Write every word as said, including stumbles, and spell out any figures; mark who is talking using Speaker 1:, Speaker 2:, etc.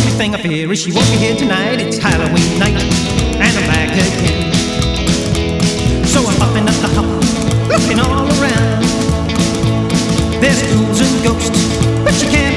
Speaker 1: only thing I fear is she won't be here tonight. It's Halloween night, and I'm back again. So I'm popping up the hop, looking all around. There's ghouls and ghosts, but you can't